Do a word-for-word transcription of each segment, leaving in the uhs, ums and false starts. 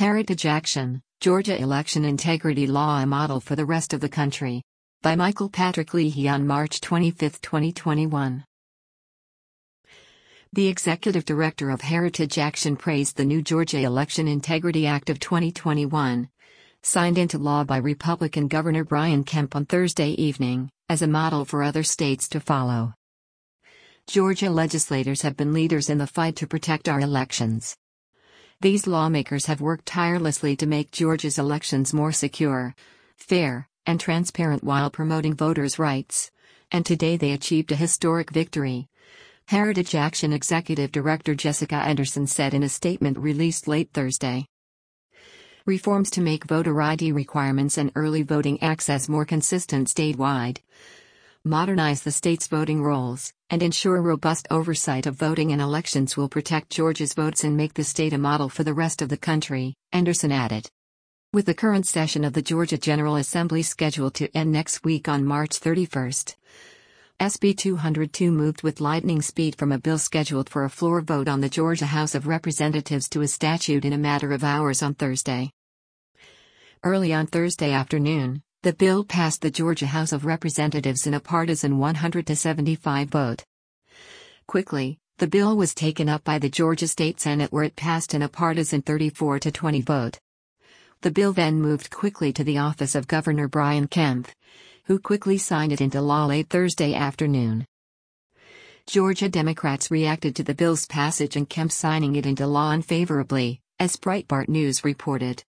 Heritage Action, Georgia Election Integrity Law, a Model for the Rest of the Country. By Michael Patrick Leahy on March twenty-fifth, twenty twenty-one. The executive director of Heritage Action praised the new Georgia Election Integrity Act of twenty twenty-one, signed into law by Republican Governor Brian Kemp on Thursday evening, as a model for other states to follow. Georgia legislators have been leaders in the fight to protect our elections. These lawmakers have worked tirelessly to make Georgia's elections more secure, fair, and transparent while promoting voters' rights, and today they achieved a historic victory. Heritage Action Executive Director Jessica Anderson said in a statement released late Thursday. Reforms to make voter I D requirements and early voting access more consistent statewide, modernize the state's voting rolls, and ensure robust oversight of voting and elections will protect Georgia's votes and make the state a model for the rest of the country, Anderson added. With the current session of the Georgia General Assembly scheduled to end next week on March thirty-first, S B two oh two moved with lightning speed from a bill scheduled for a floor vote on the Georgia House of Representatives to a statute in a matter of hours on Thursday. Early on Thursday afternoon, the bill passed the Georgia House of Representatives in a partisan one hundred to seventy-five vote. Quickly, the bill was taken up by the Georgia State Senate where it passed in a partisan thirty-four to twenty vote. The bill then moved quickly to the office of Governor Brian Kemp, who quickly signed it into law late Thursday afternoon. Georgia Democrats reacted to the bill's passage and Kemp signing it into law unfavorably, as Breitbart News reported.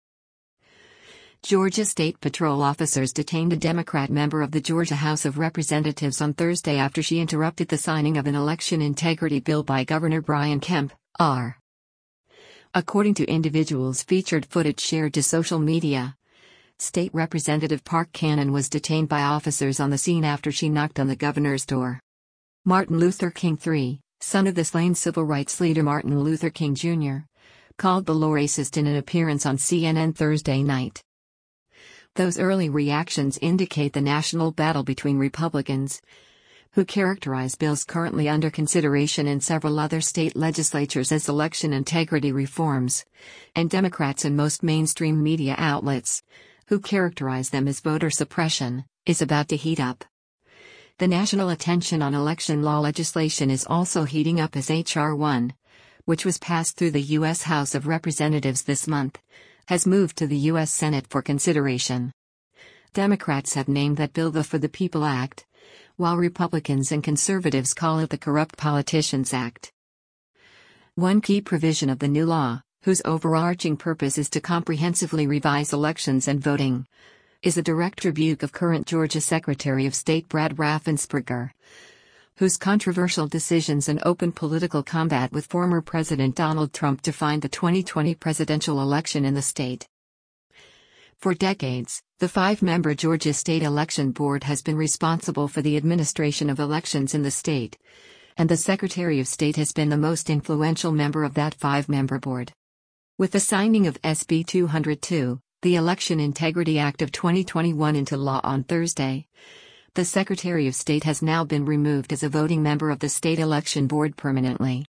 Georgia State Patrol officers detained a Democrat member of the Georgia House of Representatives on Thursday after she interrupted the signing of an election integrity bill by Governor Brian Kemp, R. According to individuals featured footage shared to social media, State Representative Park Cannon was detained by officers on the scene after she knocked on the governor's door. Martin Luther King the third, son of the slain civil rights leader Martin Luther King Junior, called the law racist in an appearance on C N N Thursday night. Those early reactions indicate the national battle between Republicans, who characterize bills currently under consideration in several other state legislatures as election integrity reforms, and Democrats in most mainstream media outlets, who characterize them as voter suppression, is about to heat up. The national attention on election law legislation is also heating up as H R one, which was passed through the U S House of Representatives this month, has moved to the U S Senate for consideration. Democrats have named that bill the For the People Act, while Republicans and conservatives call it the Corrupt Politicians Act. One key provision of the new law, whose overarching purpose is to comprehensively revise elections and voting, is a direct rebuke of current Georgia Secretary of State Brad Raffensperger, whose controversial decisions and open political combat with former President Donald Trump defined the twenty twenty presidential election in the state. For decades, the five-member Georgia State Election Board has been responsible for the administration of elections in the state, and the Secretary of State has been the most influential member of that five-member board. With the signing of S B two oh two, the Election Integrity Act of twenty twenty-one into law on Thursday, the Secretary of State has now been removed as a voting member of the State Election Board permanently.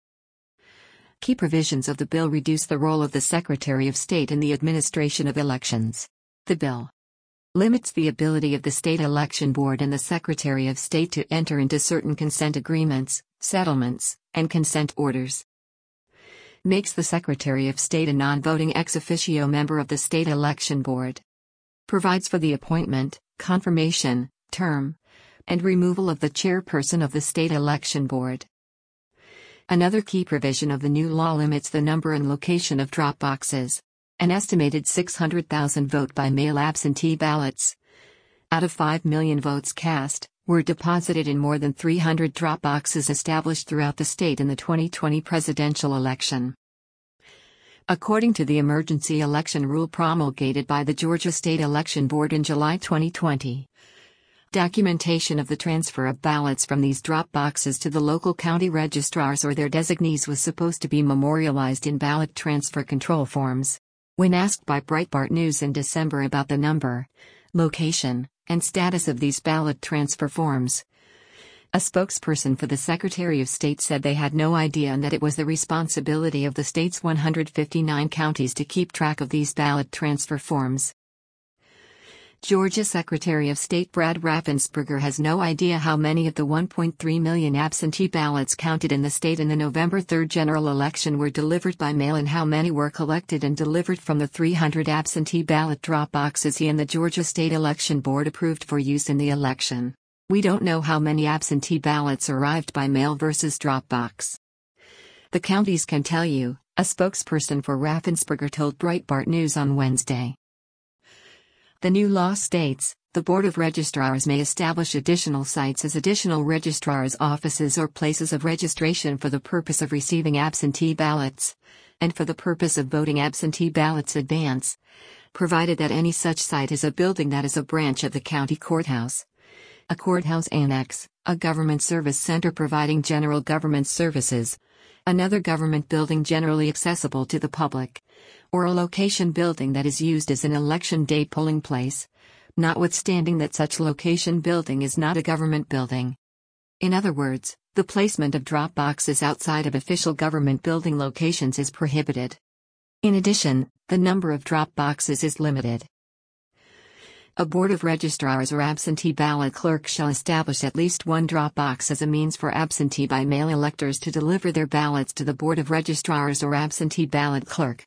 Key provisions of the bill reduce the role of the Secretary of State in the administration of elections. The bill limits the ability of the State Election Board and the Secretary of State to enter into certain consent agreements, settlements, and consent orders. Makes the Secretary of State a non-voting ex officio member of the State Election Board. Provides for the appointment, confirmation, term, and removal of the chairperson of the State Election Board. Another key provision of the new law limits the number and location of drop boxes. An estimated six hundred thousand vote-by-mail absentee ballots, out of five million votes cast, were deposited in more than three hundred drop boxes established throughout the state in the twenty twenty presidential election. According to the emergency election rule promulgated by the Georgia State Election Board in July twenty twenty, documentation of the transfer of ballots from these drop boxes to the local county registrars or their designees was supposed to be memorialized in ballot transfer control forms. When asked by Breitbart News in December about the number, location, and status of these ballot transfer forms, A spokesperson for the Secretary of State said they had no idea and that it was the responsibility of the state's one hundred fifty-nine counties to keep track of these ballot transfer forms. Georgia Secretary of State Brad Raffensperger has no idea how many of the one point three million absentee ballots counted in the state in the November third general election were delivered by mail and how many were collected and delivered from the three hundred absentee ballot drop boxes he and the Georgia State Election Board approved for use in the election. We don't know how many absentee ballots arrived by mail versus drop box. The counties can tell you, a spokesperson for Raffensperger told Breitbart News on Wednesday. The new law states, the Board of Registrars may establish additional sites as additional registrars' offices or places of registration for the purpose of receiving absentee ballots, and for the purpose of voting absentee ballots advance, provided that any such site is a building that is a branch of the county courthouse, a courthouse annex, a government service center providing general government services, another government building generally accessible to the public, or a location building that is used as an election day polling place, notwithstanding that such location building is not a government building. In other words, the placement of drop boxes outside of official government building locations is prohibited. In addition, the number of drop boxes is limited. A board of registrars or absentee ballot clerk shall establish at least one drop box as a means for absentee by mail electors to deliver their ballots to the board of registrars or absentee ballot clerk.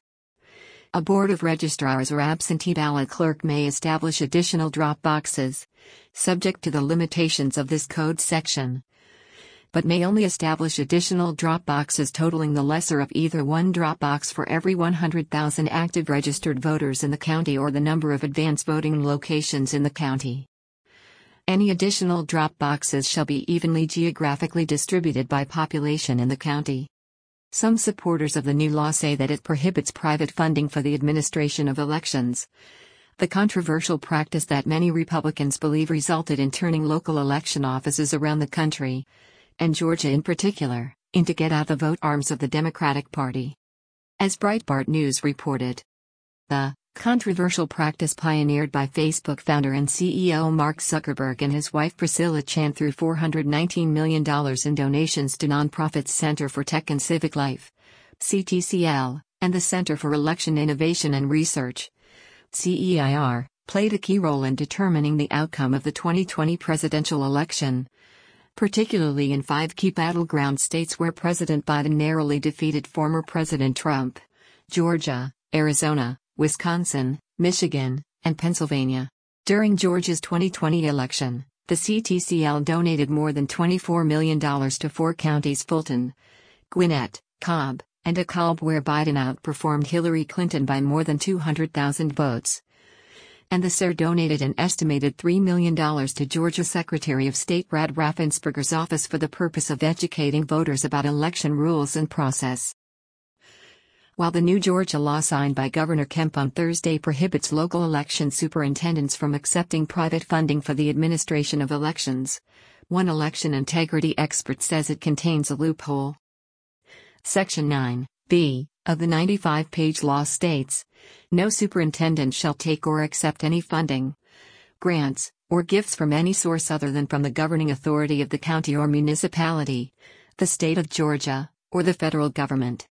A board of registrars or absentee ballot clerk may establish additional drop boxes, subject to the limitations of this code section, but may only establish additional drop boxes totaling the lesser of either one drop box for every one hundred thousand active registered voters in the county or the number of advance voting locations in the county. Any additional drop boxes shall be evenly geographically distributed by population in the county. Some supporters of the new law say that it prohibits private funding for the administration of elections, the controversial practice that many Republicans believe resulted in turning local election offices around the country, and Georgia in particular, into get-out-the-vote arms of the Democratic Party. As Breitbart News reported, the controversial practice pioneered by Facebook founder and C E O Mark Zuckerberg and his wife Priscilla Chan through four hundred nineteen million dollars in donations to nonprofits Center for Tech and Civic Life, C T C L, and the Center for Election Innovation and Research, C E I R, played a key role in determining the outcome of the twenty twenty presidential election, particularly in five key battleground states where President Biden narrowly defeated former President Trump: Georgia, Arizona, Wisconsin, Michigan, and Pennsylvania. During Georgia's twenty twenty election, the C T C L donated more than twenty-four million dollars to four counties: Fulton, Gwinnett, Cobb, and DeKalb, where Biden outperformed Hillary Clinton by more than two hundred thousand votes. And the C E R donated an estimated three million dollars to Georgia Secretary of State Brad Raffensperger's office for the purpose of educating voters about election rules and process. While the new Georgia law signed by Governor Kemp on Thursday prohibits local election superintendents from accepting private funding for the administration of elections, one election integrity expert says it contains a loophole. Section nine B of the ninety-five page law states, no superintendent shall take or accept any funding, grants, or gifts from any source other than from the governing authority of the county or municipality, the state of Georgia, or the federal government.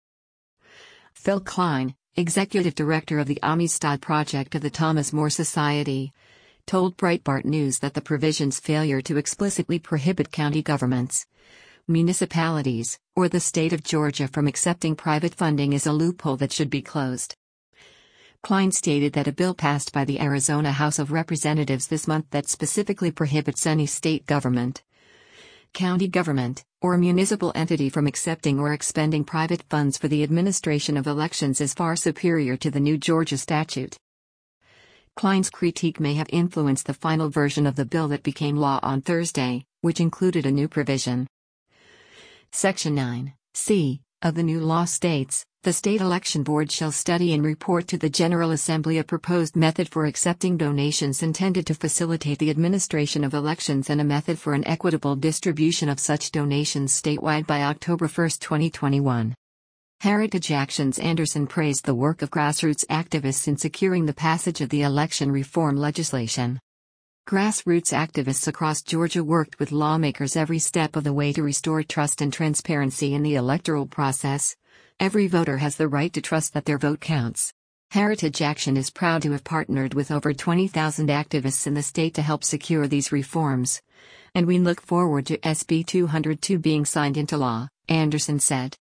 Phil Klein, executive director of the Amistad Project of the Thomas More Society, told Breitbart News that the provision's failure to explicitly prohibit county governments, municipalities, or the state of Georgia from accepting private funding is a loophole that should be closed. Klein stated that a bill passed by the Arizona House of Representatives this month that specifically prohibits any state government, county government, or municipal entity from accepting or expending private funds for the administration of elections is far superior to the new Georgia statute. Klein's critique may have influenced the final version of the bill that became law on Thursday, which included a new provision. Section nine C of the new law states, the State Election Board shall study and report to the General Assembly a proposed method for accepting donations intended to facilitate the administration of elections and a method for an equitable distribution of such donations statewide by October first, twenty twenty-one. Heritage Action's Anderson praised the work of grassroots activists in securing the passage of the election reform legislation. Grassroots activists across Georgia worked with lawmakers every step of the way to restore trust and transparency in the electoral process. Every voter has the right to trust that their vote counts. Heritage Action is proud to have partnered with over twenty thousand activists in the state to help secure these reforms. And we look forward to S B two oh two being signed into law, Anderson said.